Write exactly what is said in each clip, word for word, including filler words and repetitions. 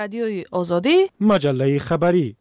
رادیوی آزادی، مجله خبری.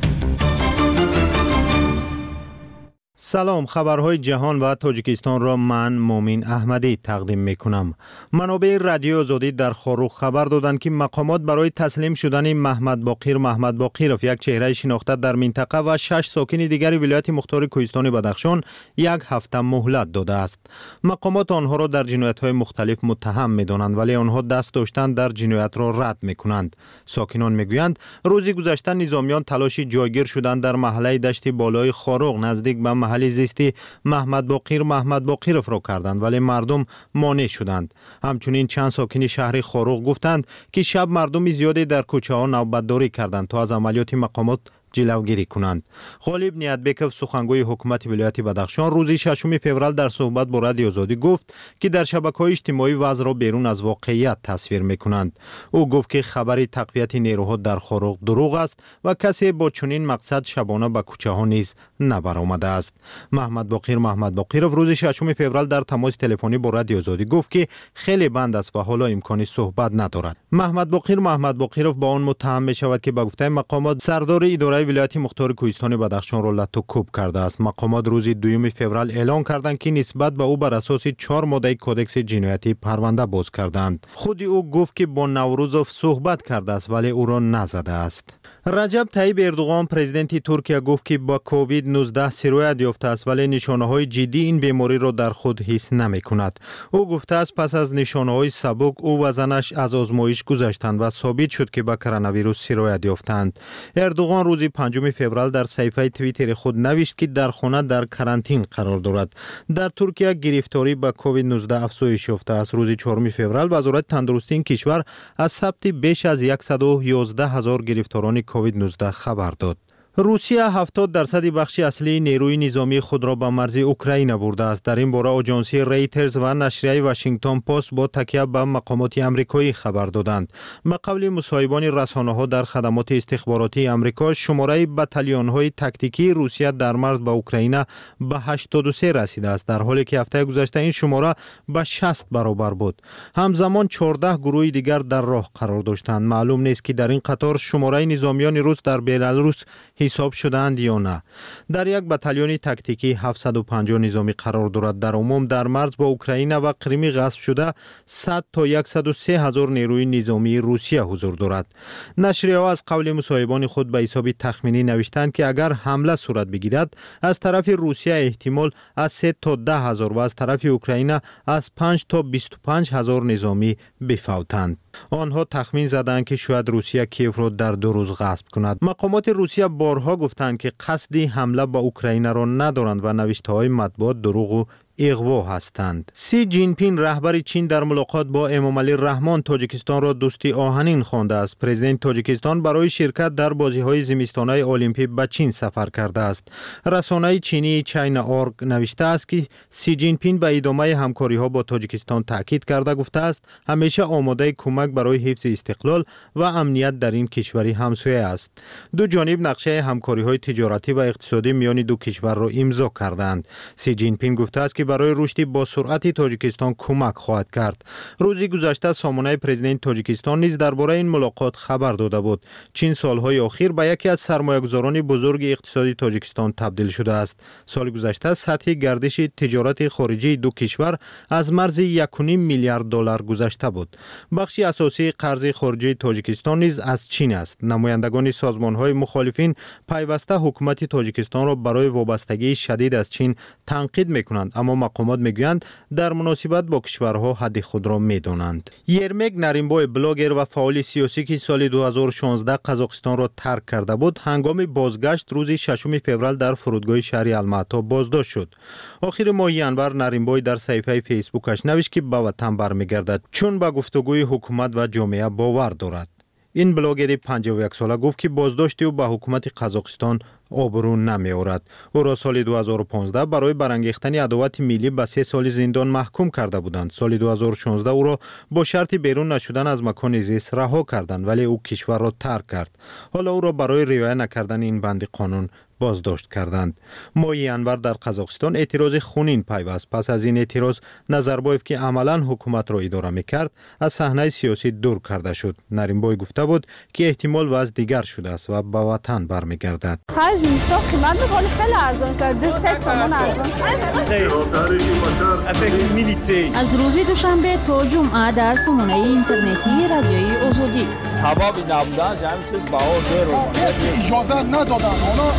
سلام، خبرهای جهان و تاجیکستان را من مومین احمدی تقدیم می کنم. منابع رادیو آزادی در خاروخ خبر دادند که مقامات برای تسلیم شدن محمد باقر محمد باقرов یک چهره شناخته در منطقه و شش ساکن دیگر ولایت مختار کوهستان بدخشان یک هفته مهلت داده است. مقامات آنها را در جنایت‌های مختلف متهم می‌دانند ولی آنها دست داشتن در جنایت را رد می‌کنند. ساکنان می‌گویند روزی گذشته نظامیان تلاش جایگیر شدند در محله دشت بالای خاروخ نزدیک به محل زیستی محمد باقر محمد باقرов را کردند ولی مردم مانع شدند. همچنین چند ساکن شهر خاروخ گفتند که شب مردم زیادی در کوچه ها نوبتداری کردند تا از عملیات مقامات جلوگیری کنند. غالب نیتبکov سخنگوی حکومت ولایت بدخشان روز ششم فوریه در صحبت با رادیو آزادی گفت که در شبکه‌های اجتماعی وضع را بیرون از واقعیت تصویر می‌کنند. او گفت که خبر تقویت نیروها در خاروخ دروغ است و کسی با چنین مقصد شبانه به کوچه ها نیز نبرآمده است. محمد باقر محمد باقرov روز ششم فوریه در تماس تلفنی با رادیو آزادی گفت که خیلی بند است و حالا امکانی صحبت ندارد. محمد باقر محمد باقرov با آن متهم می‌شود که به گفته مقامات سردار اداره ولایت مختار کوهستان بدخشان را لط و کوب کرده است. مقامات روز دوم فوریه اعلام کردند که نسبت به او بر اساس چهار ماده کدکس جنایتی پرونده باز کردند. خود او گفت که با نوروزوف صحبت کرده است ولی او را نزده است. رجب طیب اردوغان پرزیدنت ترکیه گفت که با کووید نوزده سرایت یافته است ولی نشانه‌های جدی این بیماری را در خود حس نمی‌کند. او گفته است پس از نشانه‌های سبک او و زنش از آزمایش گذشتند و ثابت شد که با کرونا ویروس سرایت یافتند. اردوغان روز پنجم فوریه در صفحه توییتر خود نوشت که در خانه در کرانتین قرار دارد. در ترکیه گرفتاری با کووید نوزده افزایش یافته است. روز چهارم فوریه وزارت تندرستی این کشور از ثبت بیش از صد و یازده هزار گرفتاران کووید نوزده خبر داد. روسیه هفتاد درصد بخش اصلی نیروی نظامی خود را به مرز اوکراین برده است. در این باره آژانسی ریترز و نشریه واشنگتن پست با تکیه به مقامات آمریکایی خبر دادند. به قول مصاحبان رسانه‌ها در خدمات استخباراتی آمریکا شماره بتالیون‌های تاکتیکی روسیه در مرز با اوکراین به هشتاد و سه رسیده است در حالی که هفته گذشته این شماره به شصت برابر بود. همزمان چهارده گروه دیگر در راه قرار داشتند. معلوم نیست که در این قطار شماره نظامیان روس در بلاروس حساب شدند یا نه. در یک بتالیون تاکتیکی هفتصد و پنجاه نظامی قرار دارد. در عموم در مرز با اوکراین و کریم غصب شده صد تا صد و سه هزار نیروی نظامی روسیه حضور دارد. نشریه ها از قول مصاحبان خود به حساب تخمینی نوشتند که اگر حمله صورت بگیرد از طرف روسیه احتمال از سه تا ده هزار و از طرف اوکراین از پنج تا بیست و پنج هزار نظامی بفوتند. آنها تخمین زدند که شاید روسیه کیف را در دو روز غصب کند. مقامات روسیه بارها گفتند که قصدی حمله با اوکراین را ندارند و نوشته‌های مطبوعات دروغ و اغوا هستند. سی جین پین رهبر چین در ملاقات با امامعلی رحمان تاجیکستان را دوستی آهنین خوانده است. پرزیدنت تاجیکستان برای شرکت در بازی‌های زمستان‌های المپیک به چین سفر کرده است. رسانه چینی چاینا اورگ نوشته است که سی جین پین به ادامه همکاری‌ها با تاجیکستان تاکید کرده گفته است همیشه آماده کمک برای حفظ استقلال و امنیت در این کشوری همسایه است. دو جانب نقشه همکاری‌های تجارتی و اقتصادی میان دو کشور را امضا کردند. سی جین پین گفته است که برای رشد با سرعت تاجیکستان کمک خواهد کرد. روزی گذشته سامانه پرزیدنت تاجیکستان نیز درباره این ملاقات خبر داده بود. چین سالهای اخیر به یکی از سرمایه‌گذاران بزرگ اقتصادی تاجیکستان تبدیل شده است. سال گذشته سطح گردش تجارت خارجی دو کشور از مرز یک و نیم میلیارد دلار گذشته بود. بخشی اساسی قرض خارجی تاجیکستان نیز از چین است. نمایندگان سازمان‌های مخالفین پیوسته حکومت تاجیکستان را برای وابستگی شدید از چین تنقید می‌کنند، اما مقامات میگویند در مناسبت با کشورها حد خود را میدانند. یرمک نریمبای بلاگر و فعال سیاسی که سال دو هزار و شانزده قزاقستان را ترک کرده بود هنگام بازگشت روز ششم فوریه در فرودگاه شهر الماتا بازداشت شد. آخر ماه ینور نریمبای در صفحه فیسبوکش نوشت که به وطن برمیگردد چون به گفتگوی حکومت و جامعه باور دارد. این بلاگر پنجاه و یک ساله گفت که بازداشت او به حکومت قزاقستان آبرو نمی‌آورد. او را سال دو هزار و پانزده برای برانگیختن عداوت ملی به سه سال زندان محکوم کرده بودند. سال دو هزار و شانزده او را با شرط بیرون نشدن از مکان زیست رها کردند، ولی او کشور را ترک کرد. حالا او را برای رعایت نکردن این بند قانون بازداشت کردند. مایی انور در قزاقستان اعتراض خونین پیوست. پس از این اعتراض نظربایف که عملا حکومت را اداره میکرد از صحنه سیاسی دور کرده شد. نریمبای گفته بود که احتمال وضع دیگر شده است و به وطن برمیگردد. خرج اینستا قیمت میکنه خیلی ارزان شده. سه سامان ارزان شده. از روز دوشنبه تا جمعه در سامانه اینترنتی رادیوی آزادی. حبابی نبودن همین چیز بهار داره. اجازه ندادن.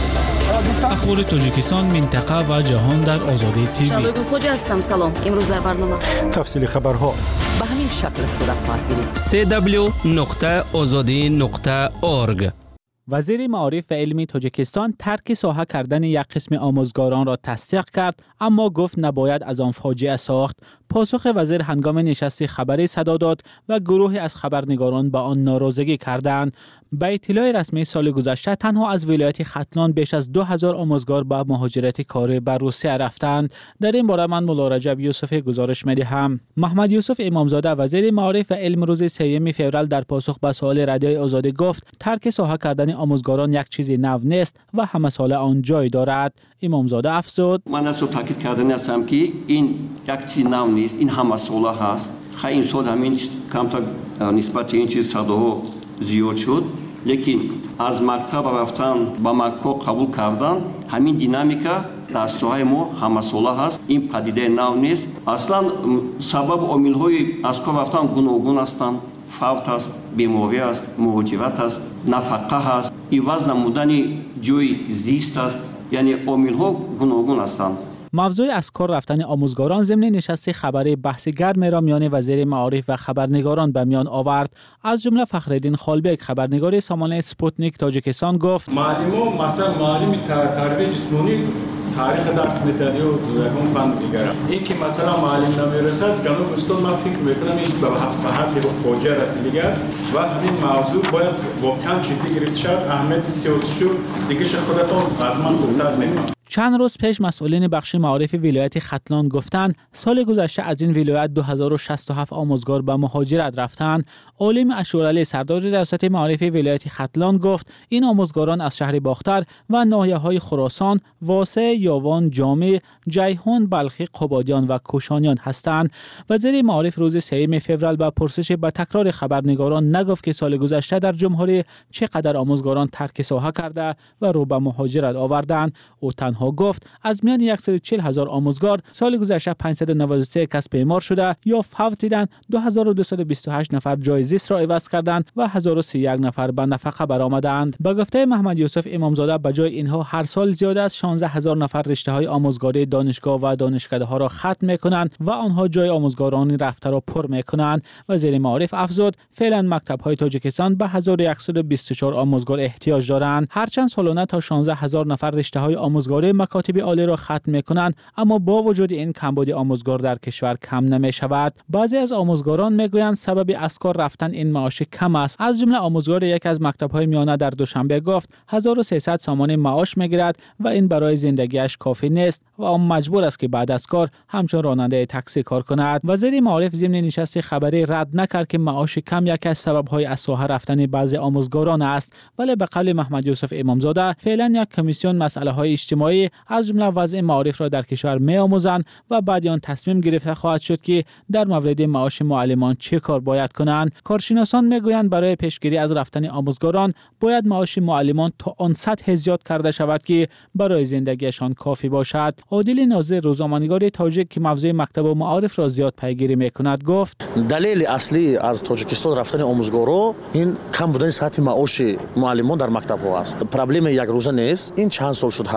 اخبار تاجیکستان، منطقه و جهان در آزادی تیوی. شالوگو خوجا هستم. سلام. امروز در برنامه تفصیل خبرها به همین شکل صورت خواهد گرفت. سی دبلیو نقطه آزادی نقطه اورگ. وزیر معارف و علم تاجیکستان ترک ساحه کردن یک قسم آموزگاران را تصدیق کرد، اما گفت نباید از آن فاجعه ساخت. پاسخ وزیر هنگام نشست خبری صدا داد و گروهی از خبرنگاران با آن ناراضگی کردند. به اطلاع رسمی سال گذشته تنها از ولایت ختلان بیش از دو هزار آموزگار به مهاجرت کاری به روسیه رفتند. در این باره من مولا رجب یوسف گزارش می‌دهم. محمد یوسف امامزاده وزیر معارف و علم روز سوم فوریه در پاسخ به سوال رادیوی آزادی گفت ترک ساحه کردن آموزگاران یک چیزی نو نیست و همه ساله آن جای دارد. امامزاده افزود: من از تاکید کردن هستم که این یک چیز نو نیست، این همه ساله هست. خیلی این سال همین کمتر نسبت این چیز صداها زیاد شد، لیکن از مکتب رفتن با مکه قبول کردن همین دینامیکا در ساحه ما همه ساله هست. این پدیده نو نیست. اصلا سبب عامل‌های از کار رفتن گوناگون هستند. فوت است، بیماری است، مهاجرت است، نفقه است، عوض نمودن جای زیست است. یعنی عامل‌ها گوناگون هستند. موضوع از کار رفتن آموزگاران ضمن نشست خبری بحث گرم را میان وزیر معارف و خبرنگاران به میان آورد. از جمله فخرالدین خالبک خبرنگار سامانه سپوتنیک تاجیکستان گفت: معلم مثلا معلم تربیت جسمانی تاریخ درس می‌دهد و یکم فن دیگر. این که مثلا معلم نمی‌رسد جنوب استان من فکر می‌کنم این به حد فوجا رسیده و همین موضوع باید واقعا جدی گرفته شود. اهمیت سیاسی شو دیگه خودتون از من گفتار نمی‌کنم. چند روز پیش مسئولین بخش معارف ولایت ختلان گفتند سال گذشته از این ولایت دو هزار و شصت و هفت آموزگار به مهاجرت رفتند. عالم اشورعلی سردار ریاست معارف ولایت ختلان گفت این آموزگاران از شهر باختر و ناحیه‌های خراسان، واسه، یاوان، جامع، جیهون، بلخی، قبادیان و کوشانیان هستند. وزیر معارف روز سوم فوریه با پرسش به تکرار خبرنگاران نگفت که سال گذشته در جمهوری چقدر آموزگاران ترک ساحه کرده و رو به مهاجرت آوردند. او تنها گفت از میان صد و چهل هزار آموزگار سال گذشته پانصد و نود و سه کس بیمار شده یا فوت دیدند، دو هزار و دویست و بیست و هشت نفر جای زیست را عوض کردند و هزار و سی و یک نفر به نفقه برآمدند. به گفته محمد یوسف امامزاده به جای اینها هر سال زیاد از شانزده هزار نفر رشته های آموزگاری دانشگاه و دانشکده ها را ختم میکنند و آنها جای آموزگاران رفته را پر میکنند. وزیر معارف افزود فعلا مکتب های تاجیکستان به هزار و صد و بیست و چهار آموزگار احتیاج دارند. هرچند سالانه تا شانزده هزار نفر رشته های آموزگاری مکاتب عالی را ختم میکنند، اما با وجود این کمبود آموزگار در کشور کم نمی شود. بعضی از آموزگاران میگویند سبب از کار رفتن این معاش کم است. از جمله آموزگار یک از مکتب‌های میانه در دوشنبه گفت هزار و سیصد سامان معاش میگیرد و این برای زندگیش کافی نیست و آن مجبور است که بعد از کار همچون راننده تاکسی کار کند. وزیر معارف ضمن نشست خبری رد نکرد که معاش کم یک از سبب‌های از ساحه رفتن بعضی آموزگاران است، ولی به قول محمد یوسف امامزاده فعلا یک کمیسیون مسائل اجتماعی از جمله وضع معارف را در کشور می‌آموزند و بعد آن تصمیم گرفته خواهد شد که در مورد معاش معلمان چه کار باید کنند. کارشناسان میگویند برای پیشگیری از رفتن آموزگاران باید معاش معلمان تا آن سطح زیاد کرده شود که برای زندگیشان کافی باشد. عادل ناظر روزنامه‌نگار تاجیک که موضوع مکتب و معارف را زیاد پیگیری می‌کند گفت دلیل اصلی از تاجیکستان رفتن آموزگارا این کم بودن سطح معاش معلمان در مکتب‌ها است. پروبلم یک روزه نیست، این چند سال شده است. این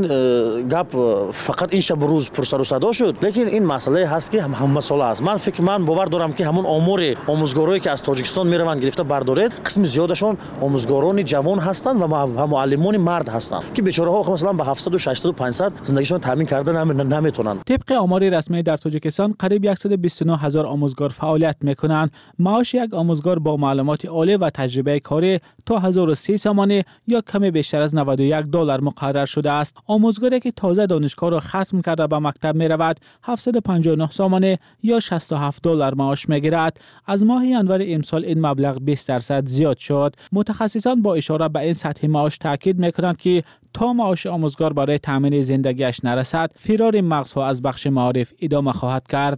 гап фақат ин шаб рӯз пурсару садо шуд, лекин ин масъалае ҳаст ки ҳаммасола аст. Ман фикр ман бовар дорам ки ҳамон омори омӯзгорое ки аз Тоҷикистон мераванд гирифта бардоред, қисми зиёдашон омӯзгорони ҷавон ҳастанд ва муаллимони мард ҳастанд ки бечораҳо масалан ба ҳафтсаду шашсаду панҷсад зиндагишон таъмин карда наметонанд. طبق آمار رسمی در تاجیکستان قریب صد و بیست و نه هزار آموزگار فعالیت میکنند. معاش یک آموزگار با معلومات عالی و تجربه کاری تا هزار و سی سامانه یا کمی بیشتر از نود و یک دلار مقرر شده است. آموزگاری که تازه دانشگاه را ختم کرده به مکتب می رود هفتصد و پنجاه و نه سامانه یا شصت و هفت دلار معاش میگیرد. از ماه ینور امسال این مبلغ بیست درصد زیاد شد. متخصصان با اشاره به این سطح معاش تاکید میکنند که تا معاش آموزگار برای تامین زندگیش نرسد، فرار مغزها از بخش معارف ادامه خواهد کرد.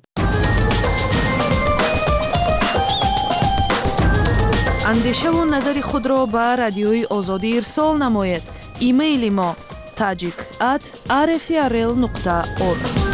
اندیشه و نظر خود را به رادیوی آزادی ارسال نمایید. ایمیل ما tajik at r f r l نقطه org.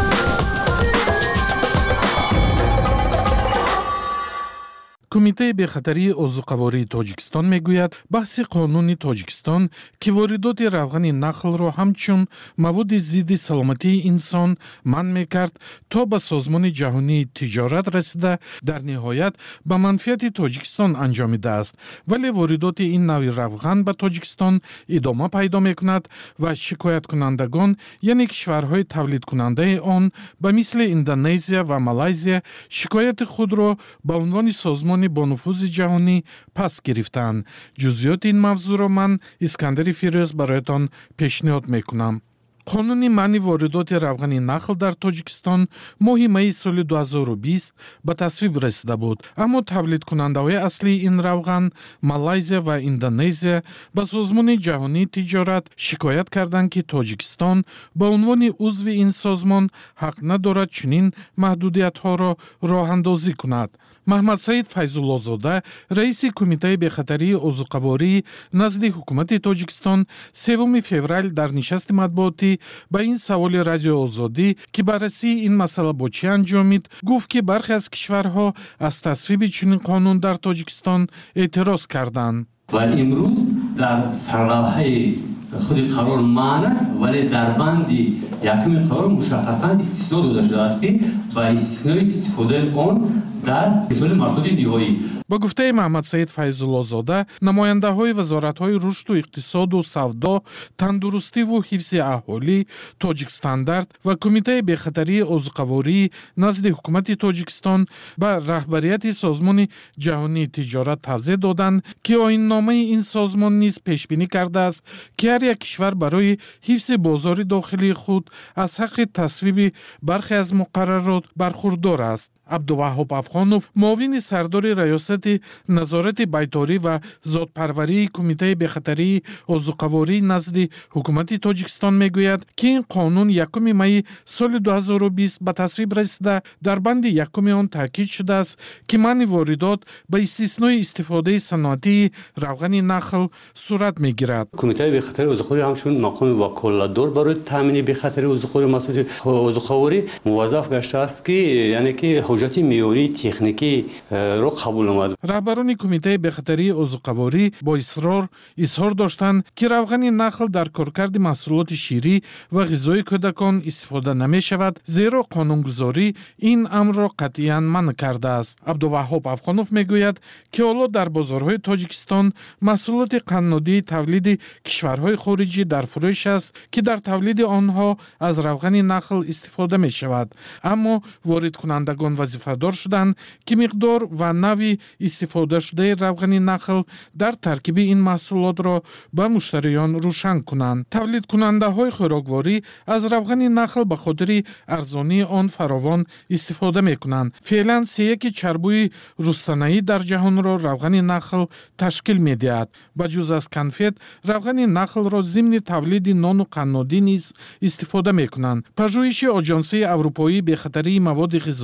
کمیته بخطری عضوقواری تاجیکستان میگوید بحث قانون تاجیکستان که واردات روغن نخل را همچون مواد ضد سلامتی انسان منع میکرد تا به سازمان جهانی تجارت رسیده در نهایت به منفعت تاجیکستان انجامیده است، ولی واردات این نوع روغن به تاجیکستان ادامه پیدا میکند و شکایت کنندگان یعنی کشورهای تولید کننده آن به مثل اندونزیا و مالایزیا شکایت خود را به عنوان سازمان با نفوذ جهانی پس گرفتند. جزئیات این موضوع را من اسکندر فیروز برایتان پیشنهاد میکنم. قانون منع واردات روغن نخل در تاجیکستان ماه می سال دو هزار و بیست به تصویب رسیده بود، اما تولید کننده های اصلی این روغن مالایزیا و اندونزیا به سازمان جهانی تجارت شکایت کردند که تاجیکستان به عنوان عضو این سازمان حق ندارد چنین محدودیت ها را راه اندازی کند. محمد سعید فیض‌الله‌زاده رئیس کمیته بخطری عضوقواری نزد حکومت تاجیکستان سوم فوریه در نشست مطبوعاتی به این سوال رادیو آزادی که بررسی این مسئله با چه انجامید گفت که برخی از کشورها از تصویب چنین قانون در تاجیکستان اعتراض کردند. ولی امروز در سرلوحه خود قرار معنی است، ولی در بند یکم قرار مشخصا استثنا داده شده است که با استثنای استفاده آن در کشور مربوط نهایی. با گفته محمد سعید فیض‌الله‌زاده نماینده های وزارت های رشد و اقتصاد و سودا، تندرستی و حفظ اهالی، تاجیک استاندارد و کمیته بخطری عضوقواری نزد حکومت تاجیکستان به رهبریت سازمان جهانی تجارت توضیح دادند که آیین نامه این سازمان نیز پیش بینی کرده است که هر یک کشور برای حفظ بازار داخلی خود از حق تصویب برخی از مقررات برخوردار است. عبدالوهاب افغانوف معاون سردار ریاست نظارت بیطاری و ذات‌پروری کمیته بخطری عضوقواری نزد حکومت تاجیکستان میگوید که این قانون یکم می سال دو هزار و بیست به تصویب رسیده در بند یکم آن تاکید شده است که منع واردات به استثنای استفاده صنعتی روغن نخل صورت میگیرد. کمیته بخطری عضوقواری همچون مقام وکالتدار برای تامین بخطری عضوقواری مسئول عضوقواری موظف گشته است که یعنی که حجت معیاری تکنیکی را قبول نمود. رهبران کمیته بخطری عضوقواری با اصرار اظهار داشتند که روغن نخل در کارکرد محصولات شیری و غذای کودکان استفاده نمی شود، زیرا قانونگذاری این امر را قطعاً منع کرده است. عبدالوهاب افغانوف میگوید که حالا در بازارهای تاجیکستان محصولات قنادی تولید کشورهای خارجی در فروش است که در تولید آنها از روغن نخل استفاده می شود، اما وارد کنندگان وظیفه دار شدند که مقدار و نوع استفاده شده روغن نخل در ترکیب این محصولات را به مشتریان روشن کنند. تولید کننده های خوراکواری از روغن نخل به خاطر ارزانی آن فراوان استفاده می کنند. فعلا سه یک چربوی رستنایی در جهان را روغن نخل تشکیل می دهد. به جز از کنفت، روغن نخل را ضمن تولید نان و قنادی نیز استفاده می کنند. پژوهش آژانس اروپایی بخطری مواد غذایی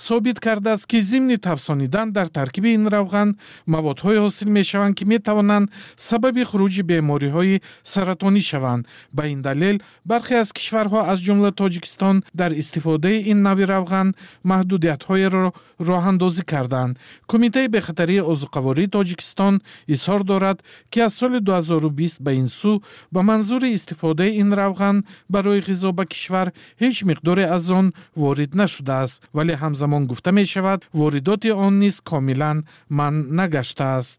ثابت کرده است که ضمن تفسانیدن در ترکیب این روغن موادهای حاصل می شوند که می توانند سبب خروج بیماری‌های سرطانی شوند. به این دلیل برخی از کشورها از جمله تاجیکستان در استفاده این نوع روغن محدودیت‌های را راه اندازی کردند. کمیته بخطری عضوقواری تاجیکستان اظهار دارد که از سال دو هزار و بیست به این سو به منظور استفاده این روغن برای غذا به کشور هیچ مقدار از آن وارد نشده است، ولی همزمان گفته می شود واردات آن نیز کاملا منع نگشته است.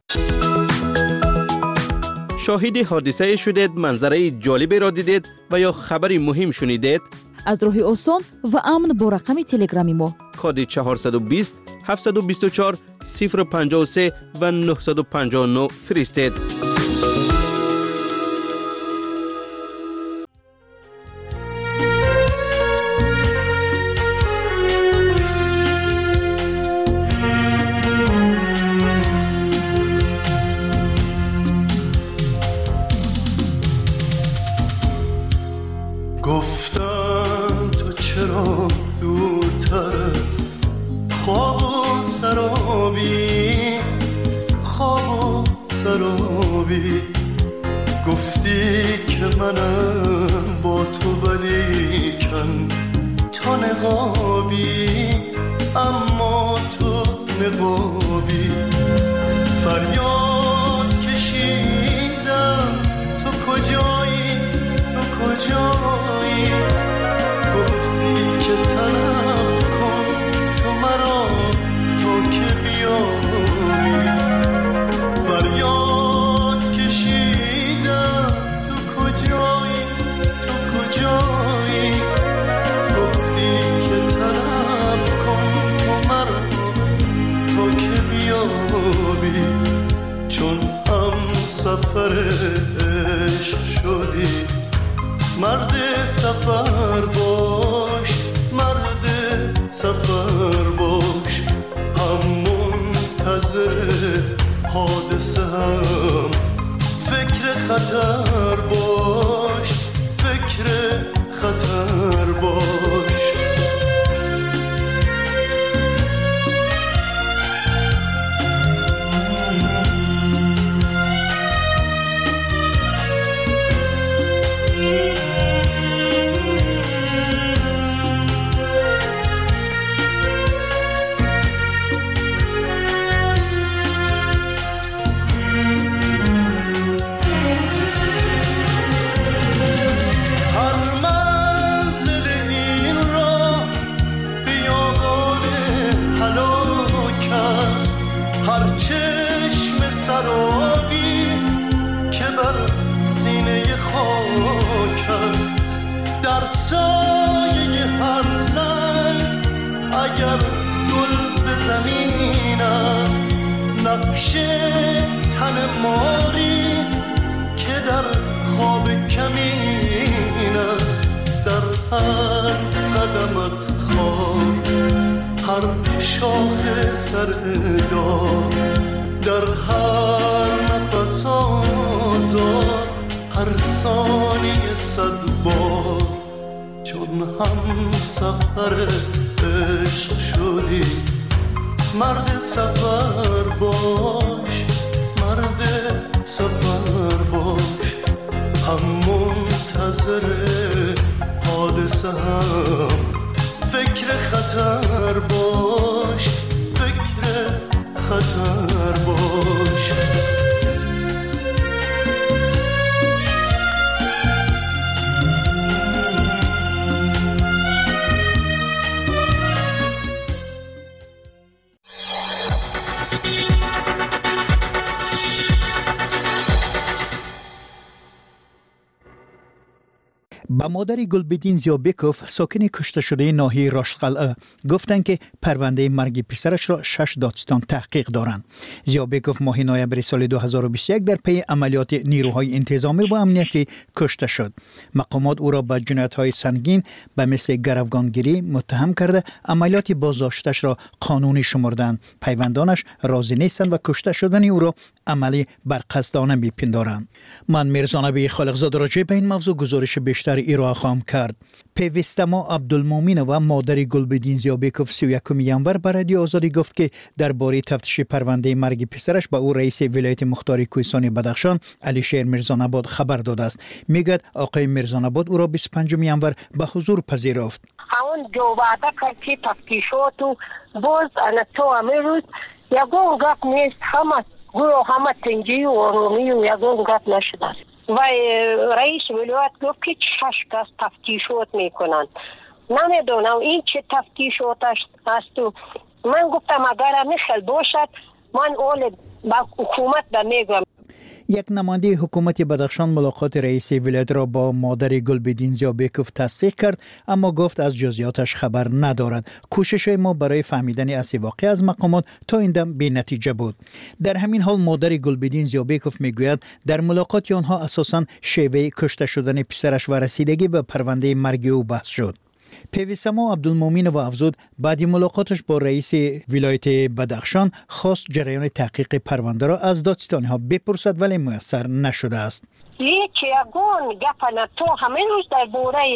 شاهد حادثه شدید، منظره جالبی را دیدید و یا خبری مهم شنیدید؟ از راه آسان و امن با رقم تلگرامی ما کد چهارصد و بیست هفتصد و بیست و چهار صفر پنجاه و سه و نهصد و پنجاه و نه فرستید. گفتم تو چرا دورتر از خواب و سرابی، خواب و سرابی. گفتی که منم با تو ولیکن تو نقابی، اما تو نقابی. فریاد کشیدم تو کجایی، تو کجایی. گفتی که طلب کن تو مرا تا که بیایی. فریاد کشیدم تو کجایی، تو کجایی. گفتی که طلب کن تو مرا تا که بیایی. چون هم سفر عشق شدی، مرد سفر باش، مرد سفر باش. هم منتظر حادثه هم فکر خطر باش، فکر خطر باش. در سایه هر سنگ اگر گل به زمین است، نقش تن ماریست که در خواب کمین است. در هر قدمت خار، هر شاخ سردار، در هر نفس آزار، هر ثانیه صد بار. چون هم سفر عشق شدی، مرد سفر باش، مرد سفر باش. هم منتظر حادثه هم فکر خطر باش، فکر خطر باش. با مادر گلبدین زیابکوف ساکن کشته شده ناحیه راشتقلعه گفتند که پرونده مرگ پسرش را شش دادستان تحقیق دارند. زیابکوف ماه نوامبر سال دو هزار و بیست و یک در پی عملیات نیروهای انتظامی و امنیتی کشته شد. مقامات او را به جنایت‌های سنگین به مثل گروگانگیری متهم کرده عملیات بازداشتش را قانونی شمردند. پیوندانش راضی نیستند و کشته شدن او را عملی بر قصدانه میپندارند. من میرزا نبی خالقزاده راجع به این موضوع گزارش بیشتر بیشتر ارائه خواهم کرد. پیوستما عبدالمومن و مادر گلبدین زیابکوف سی و یکم ینور به رادیو آزادی گفت که درباره تفتیش پرونده مرگ پسرش به او رئیس ولایت مختار کوهستان بدخشان علیشیر میرزان‌آباد خبر داده است. میگوید آقای میرزان‌آباد او را بیست و پنجم ینور به حضور پذیرفت. همون جو وعده کرد که تفتیشات و باز انا تو همه روز یگون گپ نیست، همه گروه همه تنجی و آرومی و یگون گپ نشده است. و رئیس ولایت گفت که شش کس تفتیشات میکنند. نمیدونم این چه تفتیشات است و من گفتم اگر مثل باشد من اول با حکومت دا میگم. یک نماینده حکومت بدخشان ملاقات رئیس ولایت را با مادر گلبدین زیابکوف تصدیق کرد، اما گفت از جزئیاتش خبر ندارد. کوشش ما برای فهمیدن اصل واقع از مقامات تا این دم بی نتیجه بود. در همین حال مادر گلبدین زیابکوف میگوید در ملاقات آنها اساساً شیوه کشته شدن پسرش و رسیدگی به پرونده مرگ او بحث شد. پیوستما عبدالمومن و افزود بعد ملاقاتش با رئیس ولایت بدخشان خواست جریان تحقیق پرونده را از دادستانی ها بپرسد ولی میسر نشده است. یک یگون گپنا تو همه روز در باره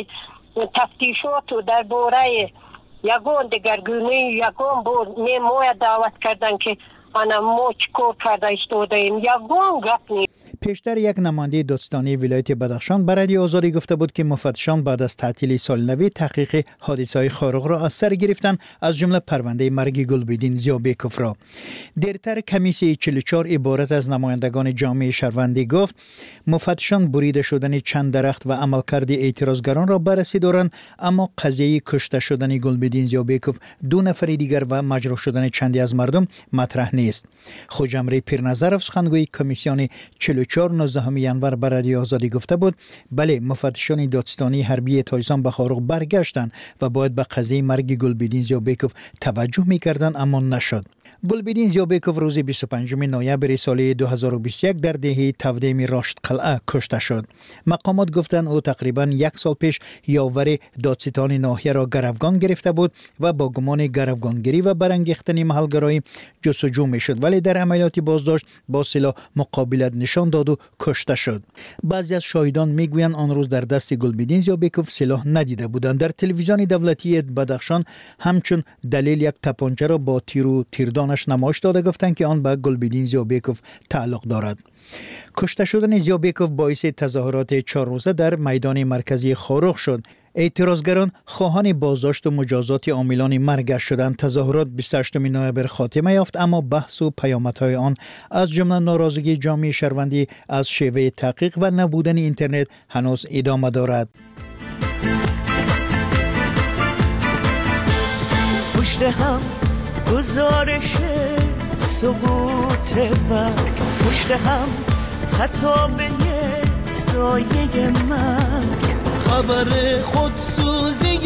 تفتیشات و در باره یگون دگرگونی یگون بود نموی دعوت کردن که انا موچ کور کرده استوده ایم یگون گپ نیست. پیشتر یک نماینده دادستانی ولایت بدخشان به رادیو آزادی گفته بود که مفتشان بعد از تعطیل سال نو تحقیق حادثه‌های خارق را از سر گرفتن، از جمله پرونده مرگ گلبدین زیابکوف را. دیرتر کمیسیون چهل و چهار عبارت از نمایندگان جامعه شهروندی گفت مفتشان بریده شدن چند درخت و عملکرد اعتراضگران را بررسی دارند، اما قضیه کشته شدن گلبدین زیابکوف، دو نفر دیگر و مجروح شدن چندی از مردم مطرح نیست. خوجمره پیرنظرов سخنگوی کمیسیون چهل و چهار نوزدهم ینور به رادیو آزادی گفته بود بله مفتشان دادستانی حربی تایزان به خارق برگشتند و باید به قضیه مرگ گلبدین زیابکوف توجه می‌کردند، اما نشد. گلبدین زیابکوف روز بیست و پنجم نوامبر سال دو هزار و بیست و یک در دهه تودیم راشد قلعه کشته شد. مقامات گفتند او تقریبا یک سال پیش یاور دادستان ناحیه را گروگان گرفته بود و با گمان گروگانگیری و برانگیختن محلگرایی جستجو میشد، ولی در عملیات بازداشت با سلاح مقابلت نشان داد و کشته شد. بعضی از شاهدان میگویند آن روز در دست گلبدین زیابکوف سلاح ندیده بودند. در تلویزیون دولتی بدخشان همچون دلیل یک تپانچه را با تیر و تیردان نمایش داده، گفتند که آن به گلبدین زیابکوف تعلق دارد. کشته شدن زیابکوف باعث تظاهرات چهار روزه در میدان مرکزی خارق شد. اعتراضگران خواهان بازداشت و مجازات عاملان مرگ شدند. تظاهرات بیست و هشتم نوامبر خاتمه یافت، اما بحث و پیامدهای آن از جمله ناراضگی جامعه شهروندی از شیوه تحقیق و نبودن اینترنت هنوز ادامه دارد. پشت هم گزارش سقوط وقت، پشت هم خطابه سایه من، خبر خودسوزی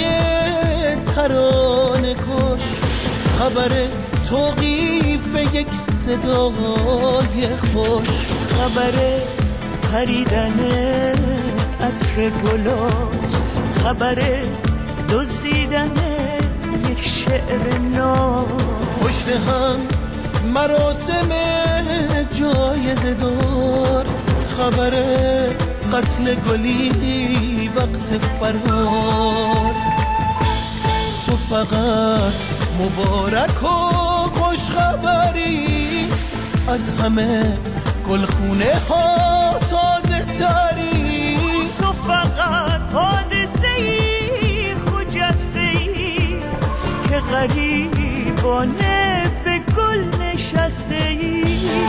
ترانه کش، خبر توقیف یک صدای خوش، خبر پریدن عطر گلا، خبر دزدیدن یک شعر نو، پشت هم مراسم جایزه دار، خبر قتل گلی وقت فرار، تو فقط مبارک و خوش خبری، از همه گلخونه ها تازه تری، تو فقط حادثه ای خجسته ای که غریبانه به گل نشسته ای.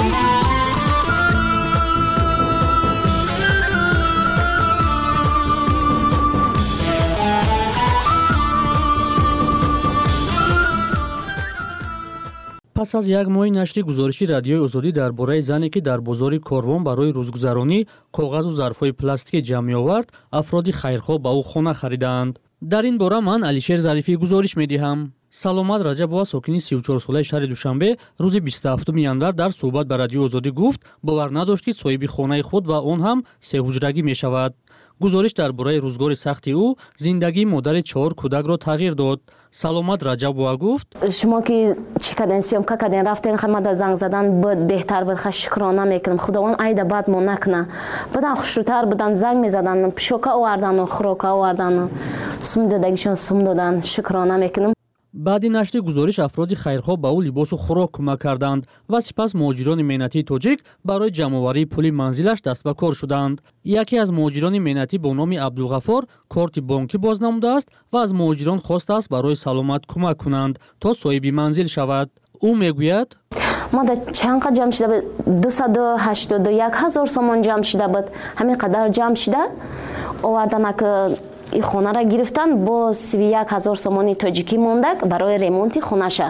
پس از یک ماه نشر گزارشی رادیوی آزادی درباره زنی که در بازار کاروان برای روزگذرانی کاغذ و ظرف‌های پلاستیکی جمع می‌آورد، افراد خیرخواه به او خانه خریدند. در این باره من علیشیر ظریفی گزارش می‌دهم. سلامت رجبова ساکنی سی و چهار ساله شهر دوشنبه روز بیست و هفتم ینور در صحبت به رادیو آزادی گفت باور نداشت که صاحب خانه خود و آن هم سه حجرگی می‌شود. гузориш дар бораи рӯзгори сахти ӯ зиндагии модари чаҳор кӯдакро тағйир дод. Саломат Раҷабова гуфт: шумо ки чӣ карден, сёмка карден, рафтен, мада занг задан буд беҳтар буд, ха шукрона мекунам. Худованд айда бад мо накна. Будан хушрӯтар будан, занг мезадан, пишока овардану, хӯрока овардану, сум додагишон сум додан, шукрона мекунам. баъди нашри гузориш афроди хайрхоҳ ба ӯ либосу хӯрок кӯмак карданд ва сипас муҳоҷирони меҳнатии тоҷик барои ҷамъоварии пули манзилаш даст ба кор шуданд. яке аз муҳоҷирони меҳнатӣ бо номи Абдулғаффор корти бонкӣ боз намудааст ва аз муҳоҷирон хостааст барои Саломат кӯмак кунанд то соҳиби манзил шавад. ӯ мегӯяд: мада чанд қадр ҷамъ шуда буд? дусаду ҳаштоду як ҳазор сомон ҷамъ шуда буд. ҳамин қадар ҷамъ шуда оварданак ин хонара гирифтан, бо сиву як ҳазор сомони тоҷикӣ мондак барои ремонти хонаша.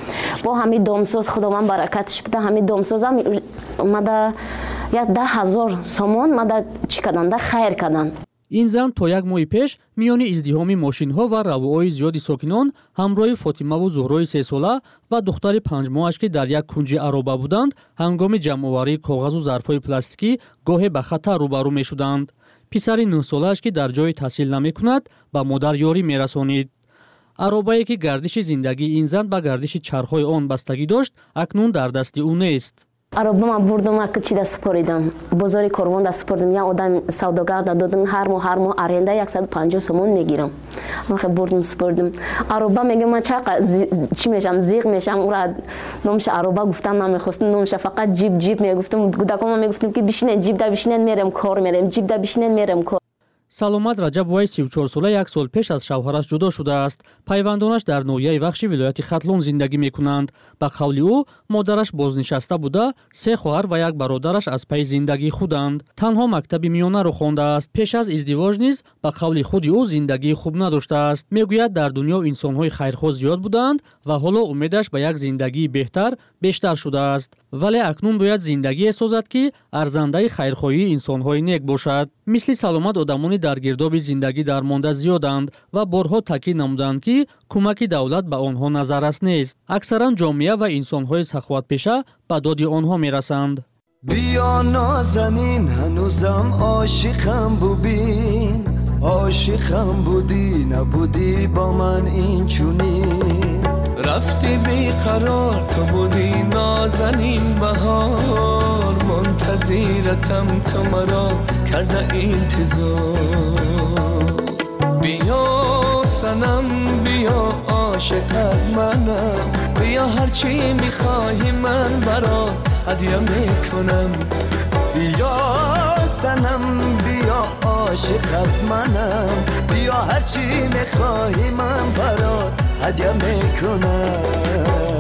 бо ҳамин домсоз худованд баракатиш буда, ҳамин домсозам мада як даҳ ҳазор сомон мада чӣ карданда, хайр карданд. ин зан то як моҳи пеш миёни издиҳоми мошинҳо ва равоҳои зиёди сокинон ҳамроҳи Фотимаву Зуҳрои сесола ва духтари панҷмоҳаш ки дар як кунҷи ароба буданд, ҳангоми ҷамъоварии коғазу зарфҳои пластикӣ гоҳе ба хатар рӯбарӯ мешуданд. писари нӯҳсолааш ки дар ҷое таҳсил намекунад, ба модар ёрӣ мерасонид. Аробае ки гардиши зиндагии ин зан ба гардиши чархҳои он бастагӣ дошт, акнун дар дасти ӯ нест. аробама бурдум, чида супоридам, бозори Корвонда супоридам, як одам савдогарда додам, ҳар моҳ ҳар моҳ аренда яксаду панҷоҳ сомон мегирам. вақте бурдум супоридам, ароба мегӯям ман чақа чӣ мешам, зиқ мешам. ура номша ароба гуфтан намехостам, номша фақат ҷиб ҷиб мегуфтам. кӯдакома мегуфтам ки бишинед ҷибда, бишинед мерем кор мерем, ҷибда бишинед мерем кор. Саломат Раҷабоваи сиву чор-сола як сол пеш аз шавҳараш ҷудо шудааст. Пайвандонаш дар ноҳияи Вахши вилояти Хатлон зиндагӣ мекунанд. Ба қавли ӯ, модараш бознишаста буда, се хоҳар ва як бародараш аз паи зиндагии худанд. Танҳо мактаби миёнаро хондааст. Пеш аз издивоҷ низ ба қавли худи ӯ зиндагии хуб надоштааст. Мегӯяд дар дунё инсонҳои хайрхоҳ зиёд буданд ва ҳоло умедаш ба як зиндагии беҳтар бештар шудааст. вале акнун бояд зиндагие созад ки арзандаи хайрхоҳии инсонҳои нек бошад. мисли Саломат одамони дар гирдоби зиндагӣ дармонда зиёданд ва борҳо таъкид намуданд ки кӯмаки давлат ба онҳо назаррас нест. аксаран ҷомеа ва инсонҳои саховатпеша ба доди онҳо мерасанд. биё нозанин ҳанӯзам ошиқам бубин, ошиқам будӣ набудӣ бо ман инчунин. рафти биқарор то будӣ нозанин баҳор, мунтазиратам то маро карда интизор. биё санам биё عاشقت منم بیا هرچی میخواهی من برات هدیه میکنم بیا سنم بیا عاشقت منم بیا هرچی میخواهی من برات هدیه میکنم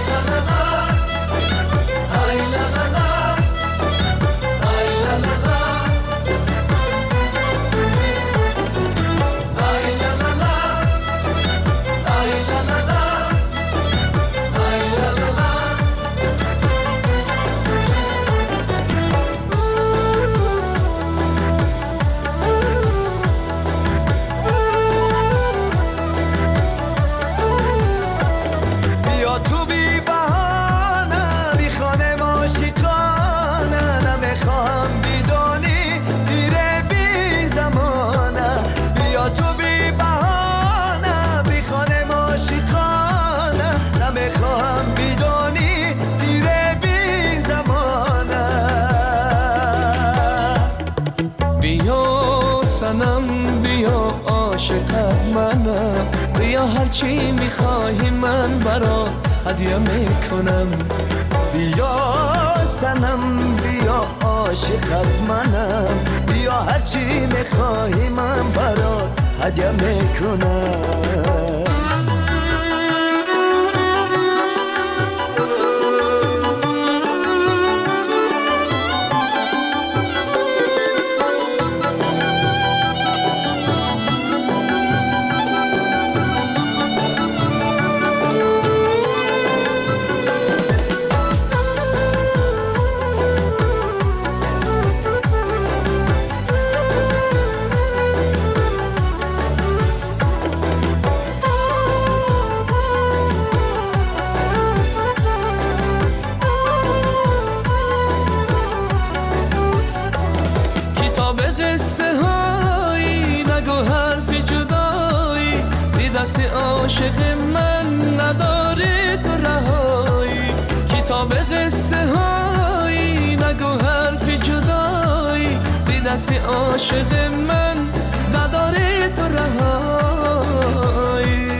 بیا هرچی میخواهی من برات هدیه میکنم بیا سنم بیا عاشقت منم بیا هرچی میخواهی من برات هدیه میکنم عاشق من نداره تو رهایی کتاب قصه هایی نگو حرف جدایی زی دست عاشق من نداره تو رهایی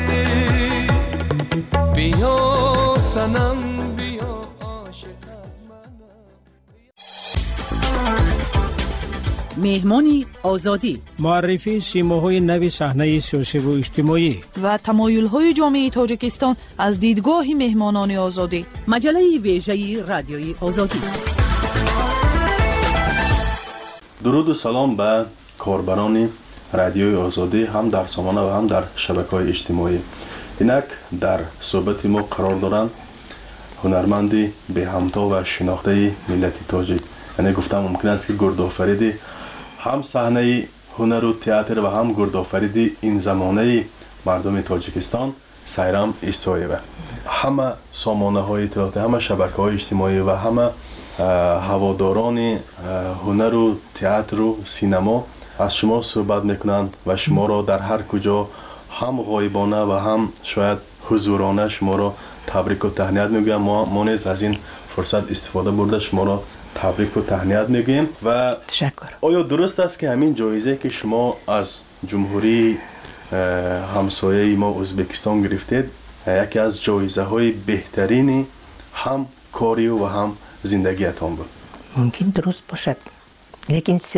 بیا سنم مهمانی آزادی معرفی سیماهای نوی صحنه سیاسی و اجتماعی و تمایل‌های جامعه تاجیکستان از دیدگاه مهمانان آزادی مجله ویژه رادیوی آزادی. درود و سلام به کاربران رادیوی آزادی هم در سامانه و هم در شبکه‌های اجتماعی. اینک در صحبت ما قرار دارند هنرمندی به همتا و شناخته ملت تاجیک. یعنی گفتم ممکن است که گردآفریدی هم صحنه هنر و تئاتر و هم گردآفریدی این زمانه مردم تاجیکستان سایرام ایسایه همه سامانه های اطلاعاتی، همه شبکه های اجتماعی و همه هواداران هنر و تئاتر و سینما از شما صحبت میکنند و شما را در هر کجا هم غایبانه و هم شاید حضورانه شما را تبریک و تهنیت میگویم. ما ما نیز از این فرصت استفاده برده شما را تبریک و تهنیت میگیم. و تشکر. آیا درست است که همین جایزه که شما از جمهوری همسایه ما ازبکستان گرفتید یکی از جایزه های بهترین هم کاری و هم زندگیتان بود؟ ممکن درست باشد، لیکن